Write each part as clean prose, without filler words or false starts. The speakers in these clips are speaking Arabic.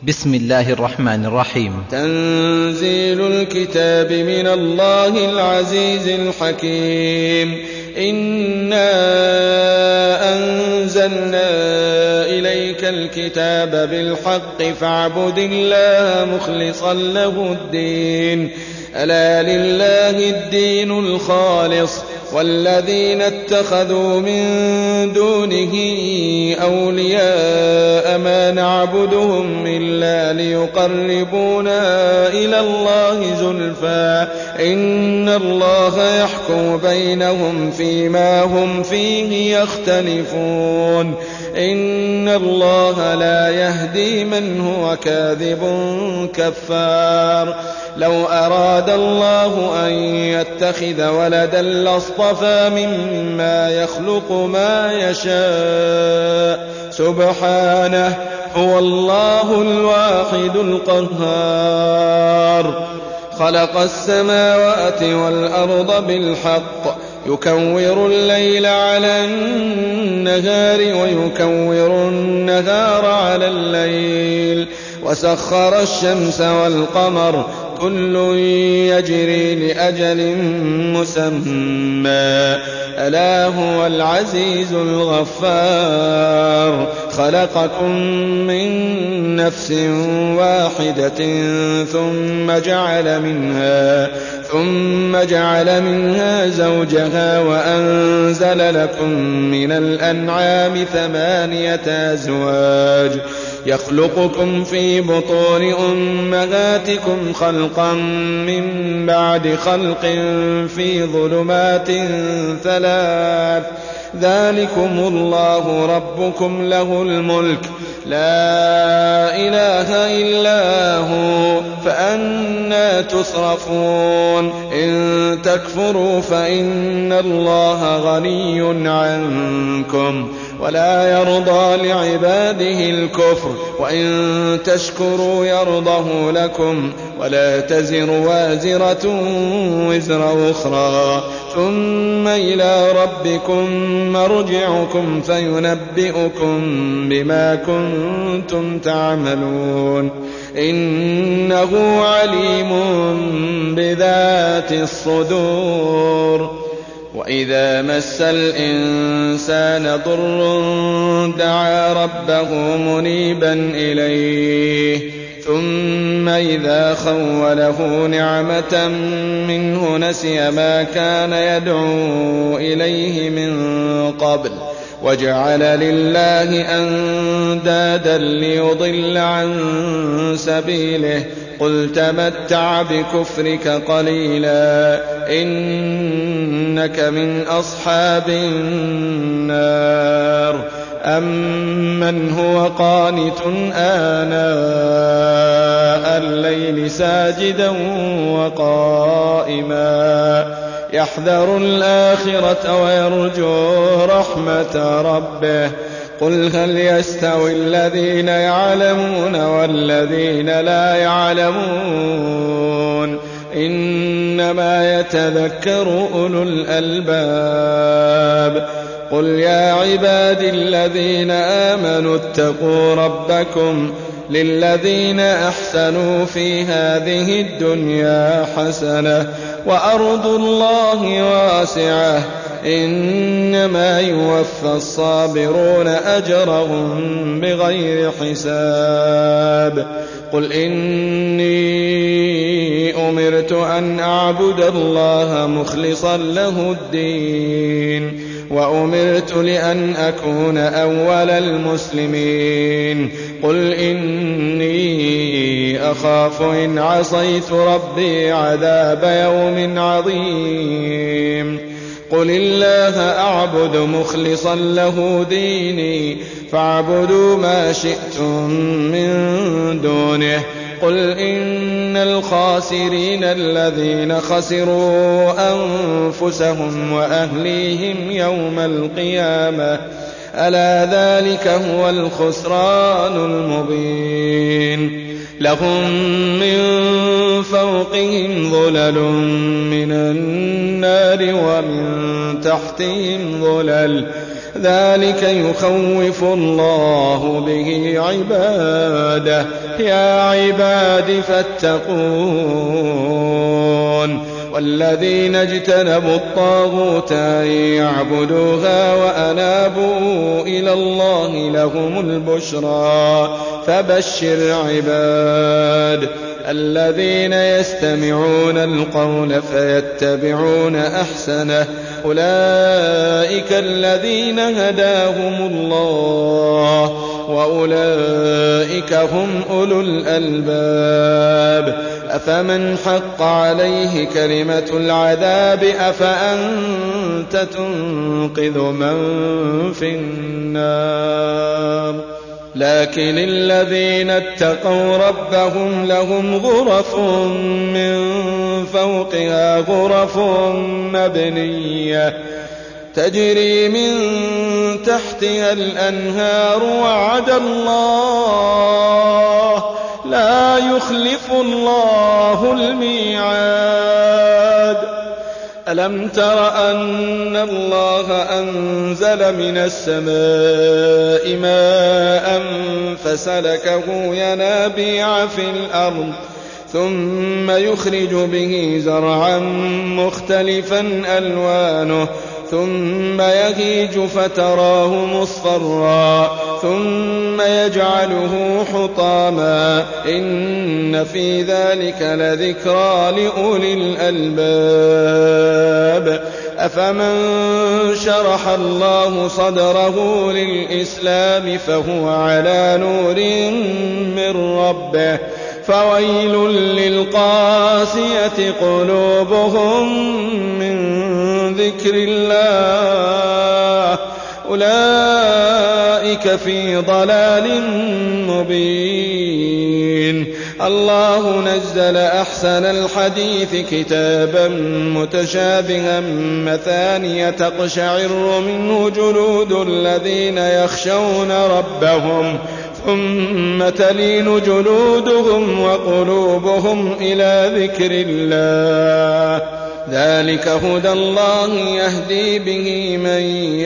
بسم الله الرحمن الرحيم. تنزيل الكتاب من الله العزيز الحكيم. إنا أنزلنا إليك الكتاب بالحق فاعبد الله مخلصا له الدين. ألا لله الدين الخالص والذين اتخذوا من دونه أولياء ما نعبدهم إلا ليقربونا إلى الله زلفى إن الله يحكم بينهم فيما هم فيه يختلفون. إن الله لا يهدي من هو كاذب كفار. لو أراد الله أن يتخذ ولدا لاصطفى مما يخلق ما يشاء سبحانه هو الله الواحد القهار. خلق السماوات والأرض بالحق يكور الليل على النهار ويكور النهار على الليل وسخر الشمس والقمر كل يجري لأجل مسمى ألا هو العزيز الغفار. خلقكم من نفس واحدة ثم جعل منها زوجها وأنزل لكم من الأنعام 8 أزواج يخلقكم في بطون أمهاتكم خلقا من بعد خلق في ظلمات 3 ذلكم الله ربكم له الملك لا إله إلا هو فأنى تصرفون. إن تكفروا فإن الله غني عنكم ولا يرضى لعباده الكفر وإن تشكروا يرضه لكم ولا تزر وازرة وزر أخرى ثم إلى ربكم مرجعكم فينبئكم بما كنتم تعملون. إنه عليم بذات الصدور. وإذا مس الإنسان ضر دعا ربه منيبا إليه ثم إذا خوله نعمة منه نسي ما كان يدعو إليه من قبل وجعل لله أندادا ليضل عن سبيله. قل تمتع بكفرك قليلا إنك من أصحاب النار. أمن هو قانت آناء الليل ساجدا وقائما يحذر الآخرة ويرجو رحمة ربه. قل هل يستوي الذين يعلمون والذين لا يعلمون إنما يتذكر أولو الألباب. قل يا عبادي الذين آمنوا اتقوا ربكم للذين أحسنوا في هذه الدنيا حسنة وأرض الله واسعة إنما يوفى الصابرون أجرهم بغير حساب. قل إني أمرت أن أعبد الله مخلصا له الدين وأمرت لأن أكون أول المسلمين. قل إني أخاف إن عصيت ربي عذاب يوم عظيم. قل الله أعبد مخلصا له ديني فاعبدوا ما شئتم من دونه. قل إن الخاسرين الذين خسروا أنفسهم وأهليهم يوم القيامة ألا ذلك هو الخسران المبين. لهم من فوقهم ظلل من النار ومن تحتهم ظلل ذلك يخوف الله به عباده يا عباد فاتقون والذين اجتنبوا الطاغوت أن يعبدوها وأنابوا إلى الله لهم البشرى فبشر عباد الذين يستمعون القول فيتبعون أحسنه أولئك الذين هداهم الله وأولئك هم أولو الألباب أفمن حق عليه كلمة العذاب أفأنت تنقذ من في النار لكن الذين اتقوا ربهم لهم غرف من فوقها غرف مبنية تجري من تحتها الأنهار وعد الله لا يخلف الله الميعاد ألم تر أن الله أنزل من السماء ماء فسلكه ينابيع في الأرض ثم يخرج به زرعا مختلفا ألوانه ثم يهيج فتراه مصفرا ثم يجعله حطاما إن في ذلك لذكرى لأولي الألباب أفمن شرح الله صدره للإسلام فهو على نور من ربه فويل للقاسية قلوبهم من ذكر الله أولئك في ضلال مبين الله نزل أحسن الحديث كتابا متشابها مثانية تقشعر منه جلود الذين يخشون ربهم ثم تلين جلودهم وقلوبهم إلى ذكر الله ذلك هدى الله يهدي به من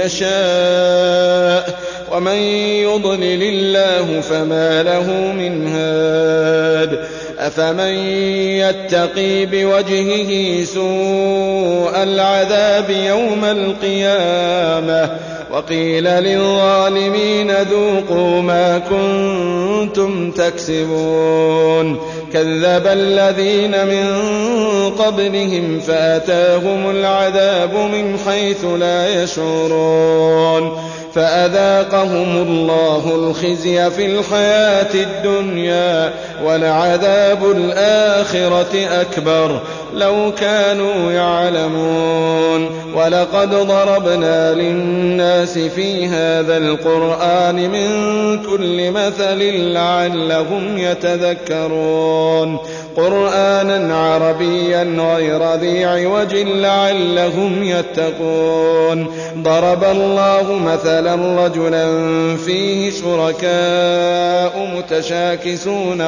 يشاء ومن يضلل الله فما له من هاد أفمن يتقي بوجهه سوء العذاب يوم القيامة وقيل للظالمين ذوقوا ما كنتم تكسبون كذب الذين من قبلهم فأتاهم العذاب من حيث لا يشعرون فأذاقهم الله الخزي في الحياة الدنيا ولعذاب الآخرة أكبر لو كانوا يعلمون ولقد ضربنا للناس في هذا القرآن من كل مثل لعلهم يتذكرون قرآنا عربيا غير ذي عوج لعلهم يتقون ضرب الله مثلا رجلا فيه شركاء متشاكسون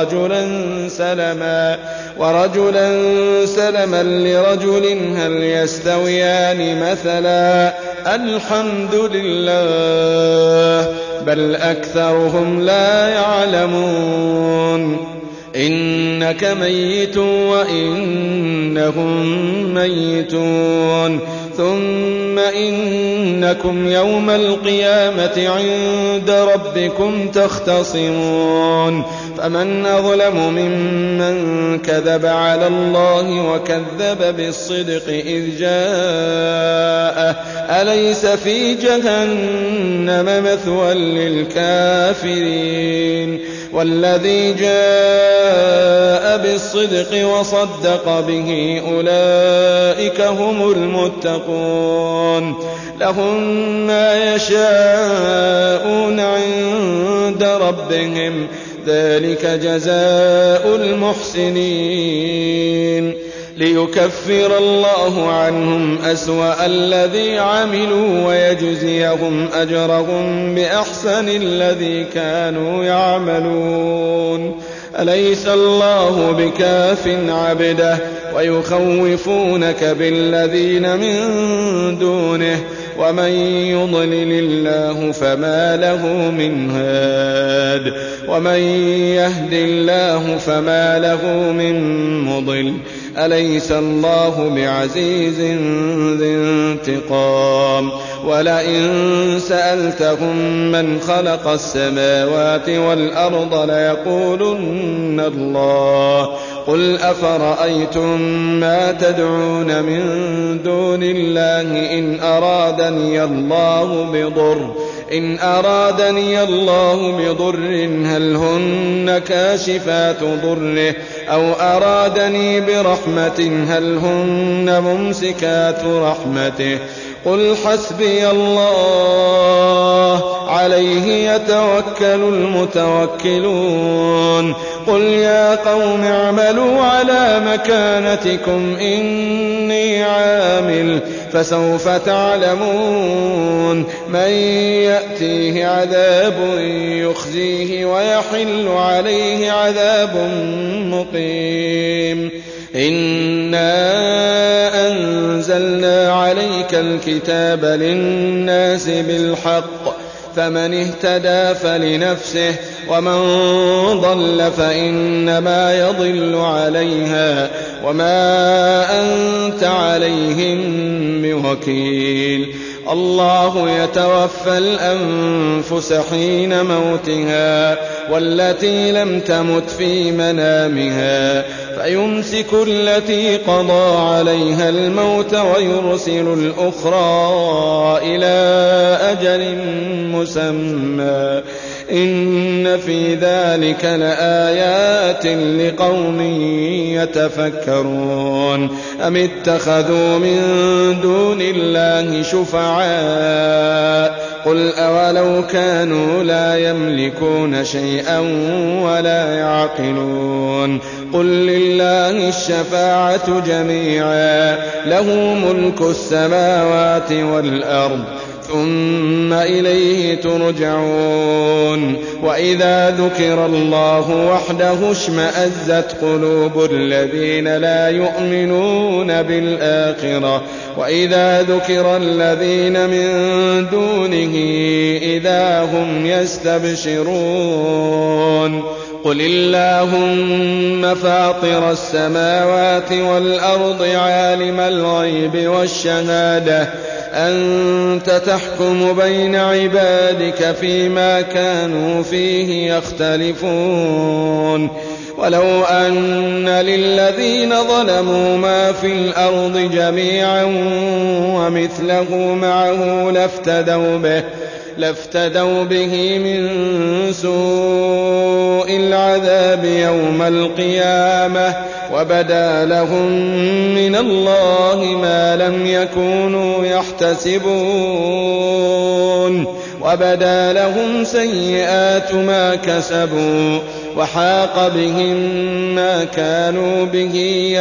ورجلا سلما لرجل هل يستويان مثلا الحمد لله بل أكثرهم لا يعلمون إنك ميت وإنهم ميتون ثم إنكم يوم القيامة عند ربكم تختصمون فمن أظلم ممن كذب على الله وكذب بالصدق إذ جاءه أليس في جهنم مثوى للكافرين والذي جاء بالصدق وصدق به أولئك هم المتقون لهم ما يشاءون عند ربهم ذلك جزاء المحسنين ليكفر الله عنهم أسوأ الذي عملوا ويجزيهم أجرهم بأحسن الذي كانوا يعملون أليس الله بكاف عبده ويخوفونك بالذين من دونه ومن يضلل الله فما له من هاد ومن يهد الله فما له من مضل أليس الله بعزيز ذي انتقام ولئن سألتهم من خلق السماوات والأرض ليقولن الله قل أفرأيتم ما تدعون من دون الله إن أرادني الله بضر هل هن كاشفات ضره أو أرادني برحمة هل هن ممسكات رحمته قل حسبي الله عليه يتوكل المتوكلون قل يا قوم اعملوا على مكانتكم إني عامل فسوف تعلمون من يأتيه عذاب يخزيه ويحل عليه عذاب مقيم إنا أنزلنا عليك الكتاب للناس بالحق فمن اهتدى فلنفسه ومن ضل فإنما يضل عليها وما أنت عليهم بوكيل الله يتوفى الأنفس حين موتها والتي لم تمت في منامها فيمسك التي قضى عليها الموت ويرسل الأخرى إلى أجل مسمى إن في ذلك لآيات لقوم يتفكرون أم اتخذوا من دون الله شفعاء قل أولو كانوا لا يملكون شيئا ولا يعقلون قل لله الشفاعة جميعا له ملك السماوات والأرض ثم إليه ترجعون وإذا ذكر الله وحده اشمأزت قلوب الذين لا يؤمنون بالآخرة وإذا ذكر الذين من دونه إذا هم يستبشرون قل اللهم فاطر السماوات والأرض عالم الغيب والشهادة أنت تحكم بين عبادك فيما كانوا فيه يختلفون ولو أن للذين ظلموا ما في الأرض جميعا ومثله معه لافتدوا به من سوء العذاب يوم القيامة وبدا لهم من الله ما لم يكونوا يحتسبون وبدا لهم سيئات ما كسبوا وحاق بهم ما كانوا به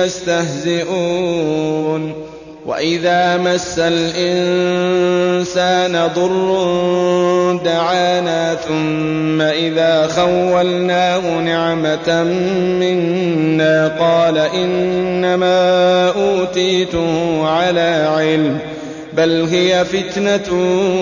يستهزئون وإذا مس الإنسان ضر دعانا ثم إذا خولناه نعمة منا قال إنما أوتيته على علم بل هي فتنة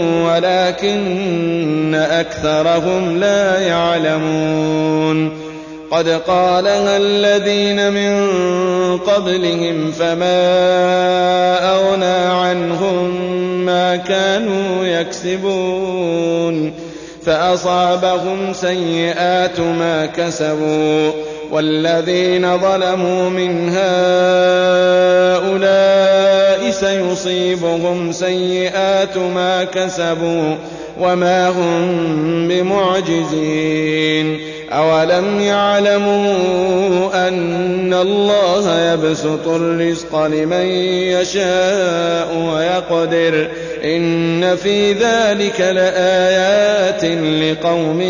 ولكن أكثرهم لا يعلمون قد قالها الذين من قبلهم فما أغنى عنهم ما كانوا يكسبون فأصابهم سيئات ما كسبوا والذين ظلموا من هؤلاء سيصيبهم سيئات ما كسبوا وما هم بمعجزين أولم يعلموا أن الله يبسط الرزق لمن يشاء ويقدر إن في ذلك لآيات لقوم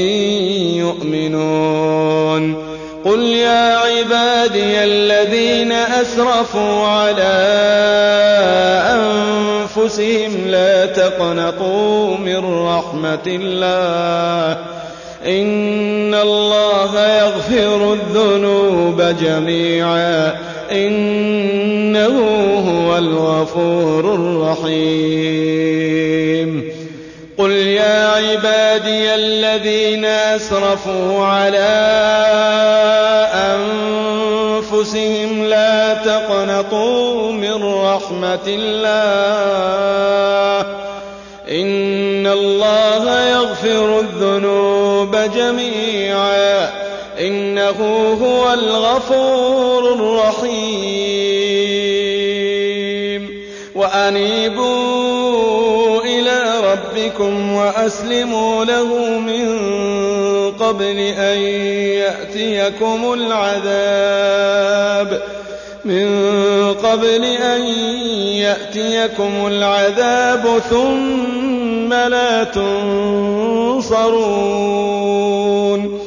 يؤمنون قل يا عبادي الذين أسرفوا على أنفسهم لا تقنطوا من رحمة الله إن الله يغفر الذنوب جميعا إنه هو الغفور الرحيم. قل يا عبادي الذين أسرفوا على أنفسهم لا تقنطوا من رحمة الله إن الله يغفر الذنوب جميعا إنه هو الغفور الرحيم. وأنيبوا إلى ربكم وأسلموا له من قبل أن يأتيكم العذاب ثم لا تنصرون.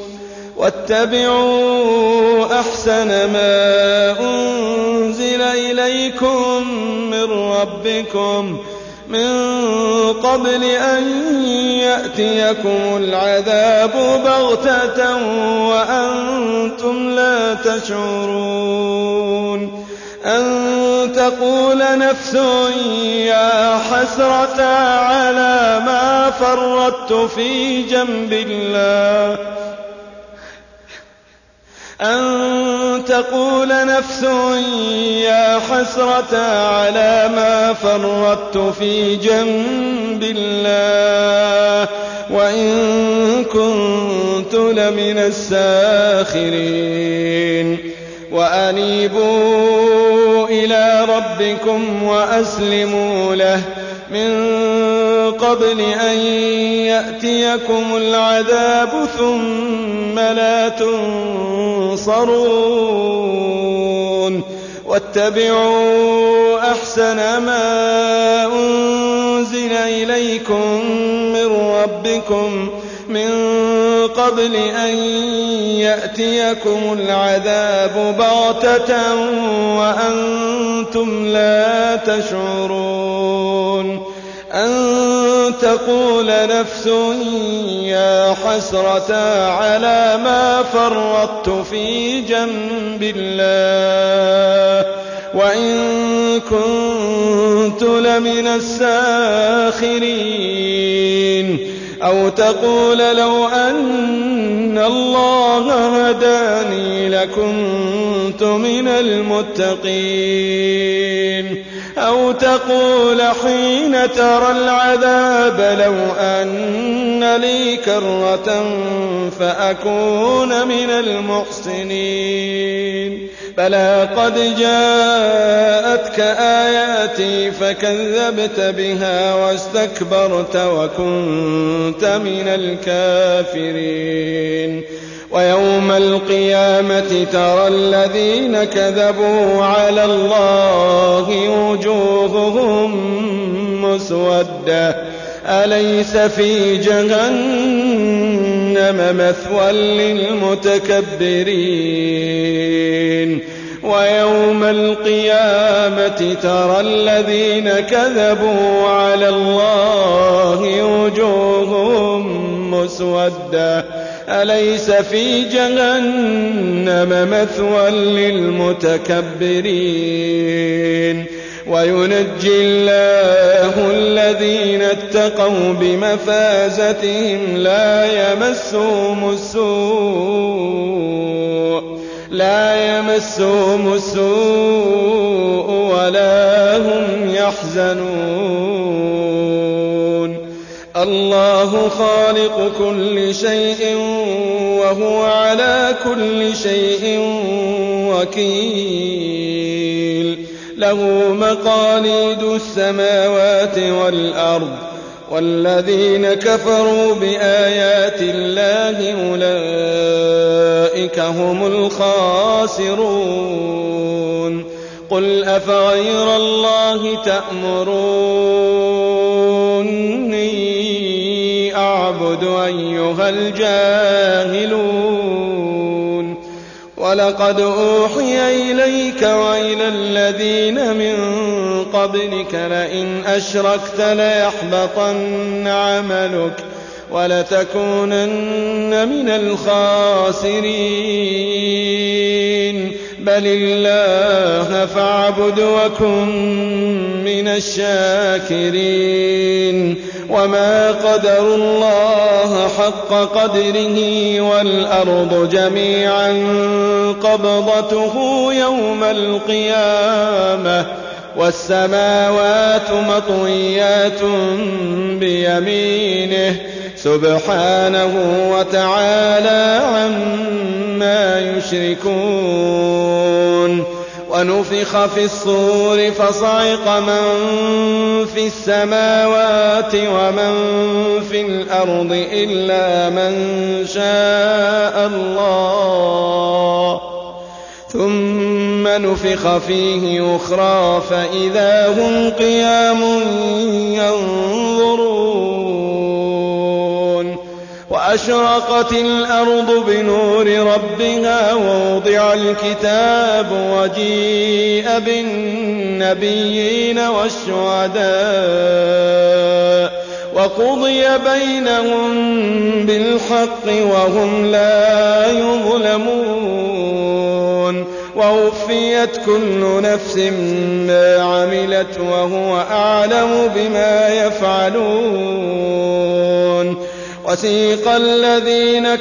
واتبعوا أحسن ما أنزل إليكم من ربكم من قبل أن يأتيكم العذاب بغتة وأنتم لا تشعرون. أن تقول نفس يا حسرة على ما فرطت في جنب الله أن تقول نفس يا حسرة على ما فرطت في جنب الله وإن كنت لمن الساخرين. وأنيبوا إلى ربكم وأسلموا له من قبل أن يأتيكم العذاب ثم لا تنصرون. واتبعوا أحسن ما أنزل إليكم من ربكم من قبل أن يأتيكم العذاب بغتة وأنتم لا تشعرون. أن تقول نفس يا حسرة على ما فرطت في جنب الله وإن كنت لمن الساخرين. أو تقول لو أن الله هداني لكنت من المتقين. أو تقول حين ترى العذاب لو أن لي كرة فأكون من المحسنين. بلى قد جاءتك آياتي فكذبت بها واستكبرت وكنت من الكافرين. ويوم القيامة ترى الذين كذبوا على الله وجوههم مسودة أليس في جهنم مثوى للمتكبرين. ويوم القيامة ترى الذين كذبوا على الله وجوههم مسودة أليس في جهنم مثوى للمتكبرين. وينجي الله الذين اتقوا بمفازتهم لا يمسهم السوء ولا هم يحزنون. الله خالق كل شيء وهو على كل شيء وكيل. له مقاليد السماوات والأرض والذين كفروا بآيات الله أولئك هم الخاسرون. قل أفغير الله تأمروني أعبد أيها الجاهلون. ولقد أوحي إليك وإلى الذين من قبلك لئن أشركت ليحبطن عملك ولتكونن من الخاسرين. بل الله فاعبد وكن من الشاكرين وما قدروا الله حق قدره والأرض جميعا قبضته يوم القيامة والسماوات مطويات بيمينه سبحانه وتعالى عما يشركون ونفخ في الصور فصعق من في السماوات ومن في الأرض إلا من شاء الله ثم نفخ فيه أخرى فإذا هم قيام ينظرون وأشرقت الأرض بنور ربها ووضع الكتاب وجيء بالنبيين والشهداء وقضي بينهم بالحق وهم لا يظلمون ووفيت كل نفس ما عملت وهو أعلم بما يفعلون وسيق الذين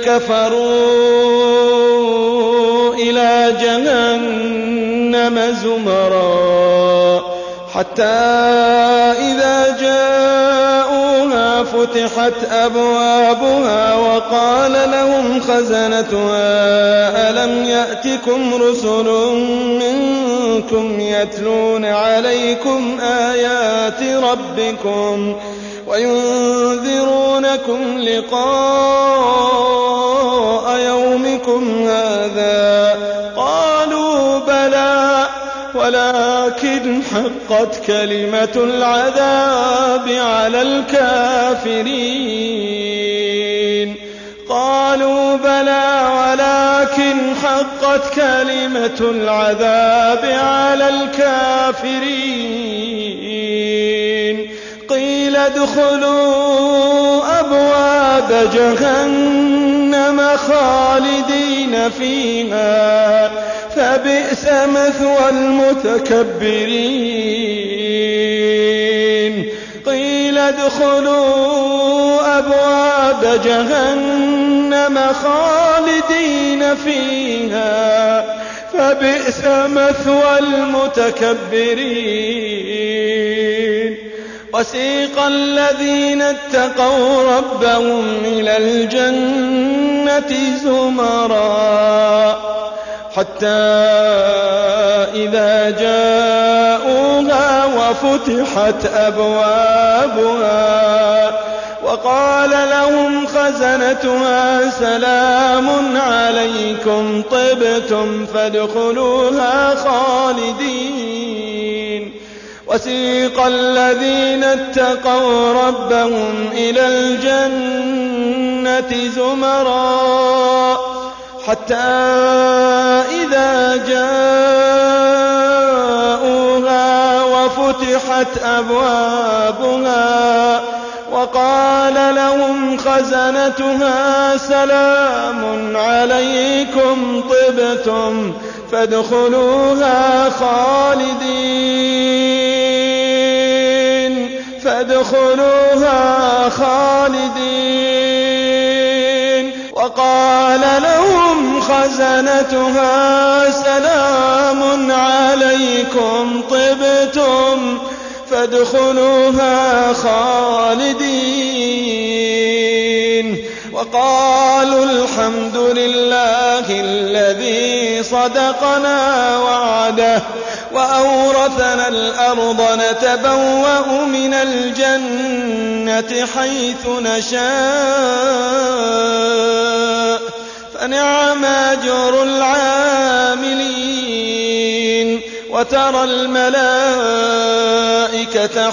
كفروا إلى جهنم زمرا حتى إذا جاءوها فتحت أبوابها وقال لهم خزنتها ألم يأتكم رسل منكم يتلون عليكم آيات ربكم وينذرونكم لقاء يومكم هذا قالوا بلى ولكن حقت كلمة العذاب على الكافرين قالوا بلى ولكن حقت كلمة العذاب على الكافرين قيل ادخلوا أبواب جهنم خالدين فيها فبئس مثوى المتكبرين قيل ادخلوا أبواب جهنم خالدين فيها فبئس مثوى المتكبرين وسيق الذين اتقوا ربهم إلى الجنة زمرا حتى إذا جاءوها وفتحت أبوابها وقال لهم خزنتها سلام عليكم طبتم فادخلوها خالدين وسيق الذين اتقوا ربهم إلى الجنة زمرا حتى إذا جاءوها وفتحت أبوابها وقال لهم خزنتها سلام عليكم طبتم فادخلوها خالدين وقال لهم خزنتها سلام عليكم طبتم فادخلوها خالدين وقالوا الحمد لله الذي صدقنا وعده وأورثنا الأرض نتبوأ من الجنة حيث نشاء فنعم أجر العاملين وترى الملائكة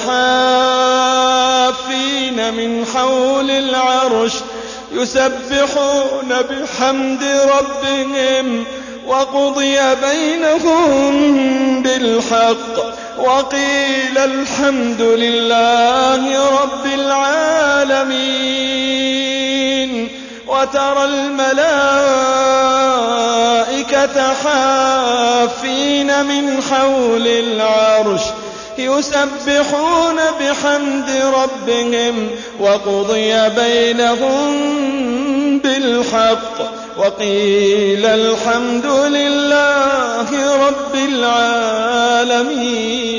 حافين من حول العرش يسبحون بحمد ربهم وقضي بينهم بالحق وقيل الحمد لله رب العالمين وترى الملائكة المتحافين من حول العرش يسبحون بحمد ربهم وقضي بينهم بالحق وقيل الحمد لله رب العالمين.